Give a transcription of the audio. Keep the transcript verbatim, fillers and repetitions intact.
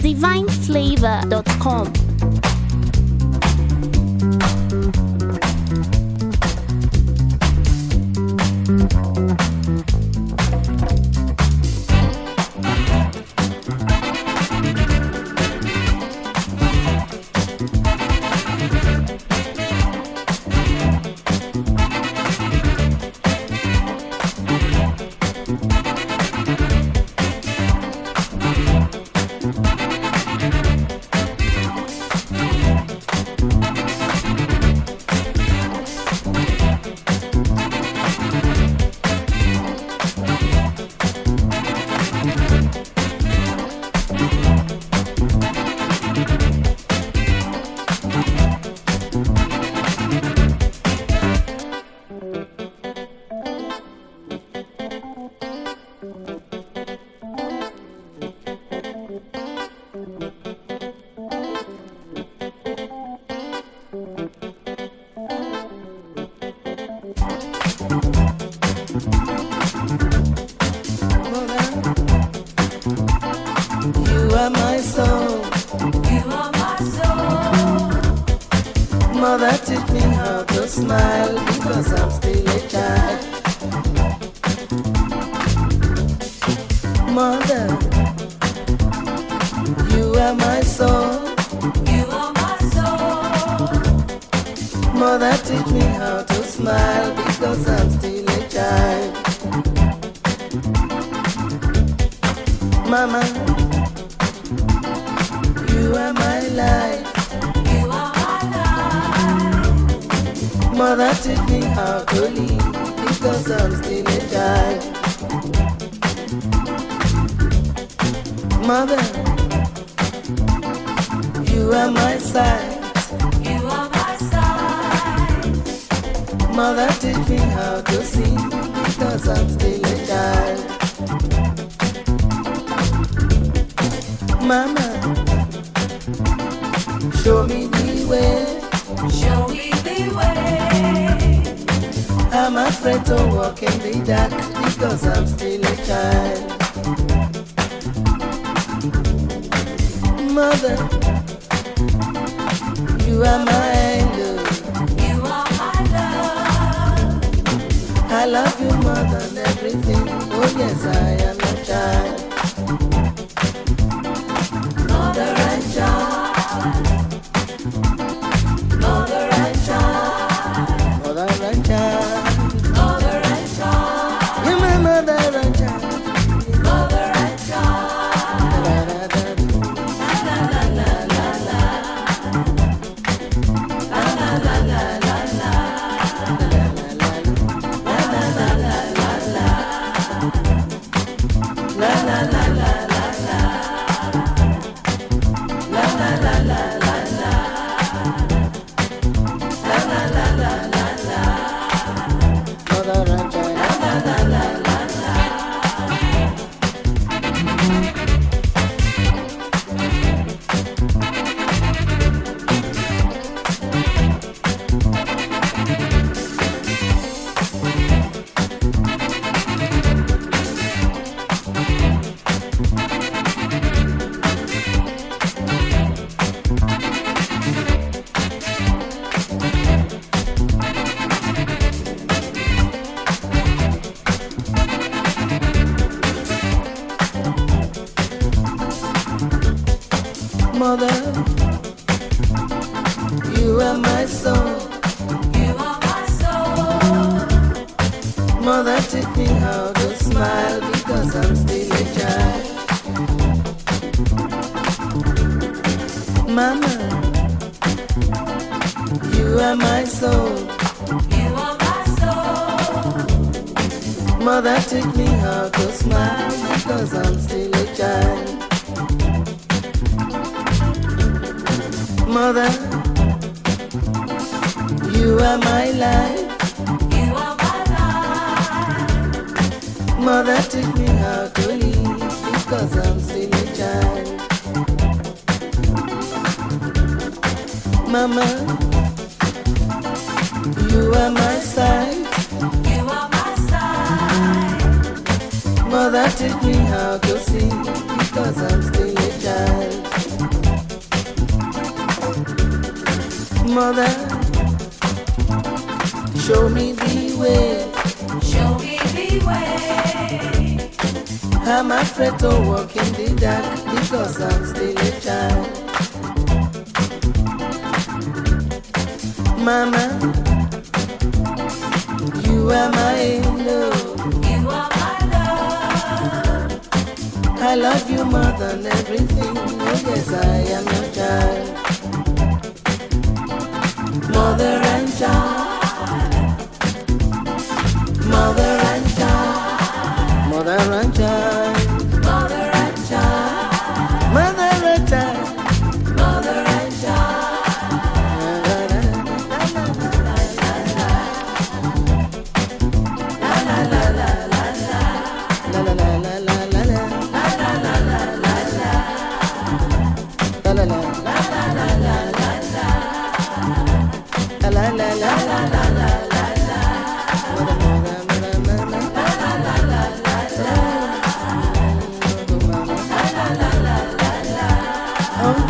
divine flavor dot com. Mother, teach me how to smile because I'm still a child. Mother, you are my soul. You are my soul. Mother, teach me how to smile because I'm still a child. Mama, you are my life. Mother, teach me how to live because I'm still a child. Mother, you are my side. You are my side. Mother, teach me how to sing because I'm still a child. Mama, show me the way. Show me the way. I'm afraid to walk in the dark because I'm still a child. Mother, you are my angel. You are my love. I love you more than everything. Oh yes, I am your child. Mother and child. Mother and child. Mother and child. Mother and child. You're my mother and child. Mother and child. Da, da, da, da. La la la la la. La la la la la la. La la la la la la. La la la la la la. La la la la la la. La la la la la la. Mother and child. La la la la la. Mother, you are my soul. You are my soul. Mother, teach me how to smile because I'm still a child. Mama, you are my soul. You are my soul. Mother, teach me how to smile because I'm still a child. Mother, you are my life. You are my life. Mother, teach me how to live because I'm still a child. Mama, you are my side. You are my side. Mother, teach me how to sing because I'm still a child. Mother, show me the way. Show me the way. I'm afraid to walk in the dark because I'm still a child. Mama, you are my angel. You are my love. I love you more than everything. Oh yes, I am your child. Mother and child. Mother and child. Mother and child. Mother and child. Mother and child. Mother and child. Oh